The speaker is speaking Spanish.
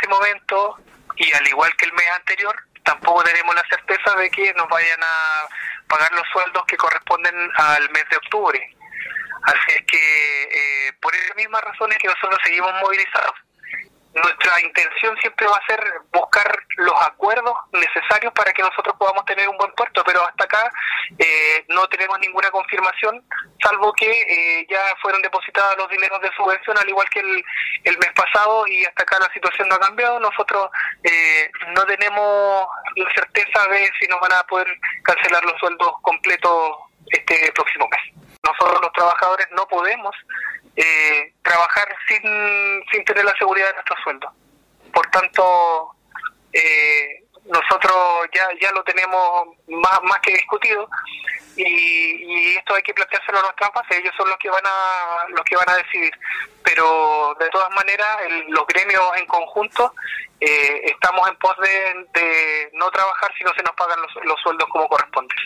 momento, y al igual que el mes anterior, tampoco tenemos la certeza de que nos vayan a pagar los sueldos que corresponden al mes de octubre. Así es que por esas mismas razones que nosotros seguimos movilizados. Nuestra intención siempre va a ser buscar los acuerdos necesarios para que nosotros podamos tener un buen puerto, pero hasta acá no tenemos ninguna confirmación, salvo que ya fueron depositados los dineros de subvención, al igual que el mes pasado, y hasta acá la situación no ha cambiado. Nosotros no tenemos la certeza de si nos van a poder cancelar los sueldos completos este próximo mes. Nosotros los trabajadores no podemos trabajar sin tener la seguridad de nuestros sueldos. Por tanto, nosotros ya lo tenemos más que discutido, y esto hay que planteárselo a nuestras bases. Ellos son los que van a decidir, pero de todas maneras los gremios en conjunto estamos en pos de no trabajar si no se nos pagan los sueldos como corresponde.